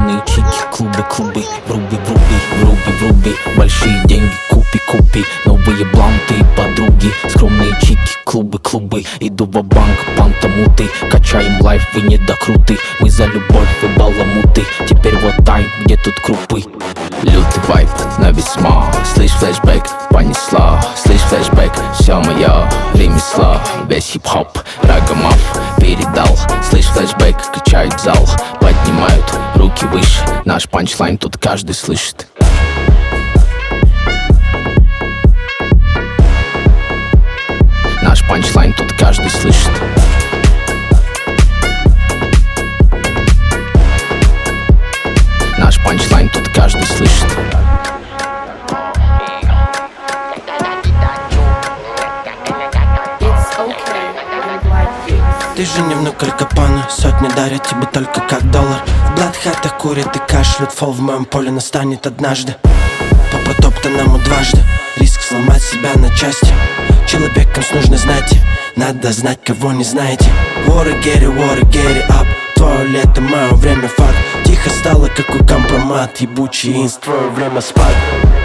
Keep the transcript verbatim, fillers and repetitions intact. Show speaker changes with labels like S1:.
S1: Скромные чики, клубы, клубы, вруби, вруби, вруби, вруби. Большие деньги, купи, купи. Новые бланты и подруги. Скромные чики, клубы, клубы. Иду в банк, пантамуты. Качаем лайф, вы недокруты. Мы за любовь, вы баламуты. Теперь вот тайм, где тут крупы. Лютый вайп на весьма. Слышь, флешбэк, понесла. Слышь, флешбэк, все моё ремесло. Весь хип-хоп, рагамав передал. Слышь, флешбэк, качает зал. Поднимают руки выше. Наш панчлайн тут каждый слышит. Наш панчлайн тут каждый слышит. Наш панчлайн тут каждый слышит.
S2: Ты же не внук Аль Капоне, сотни дарят тебе только как доллар. В бладхатах курят и кашляют, фол в моем поле настанет однажды. По потоптанному дважды, риск сломать себя на части. Человеком нужно знать, надо знать, кого не знаете. Water, get it, water, get it up. Твое лето, мое время факт. Тихо стало, как у компромат. Ебучий инст, твое время спать.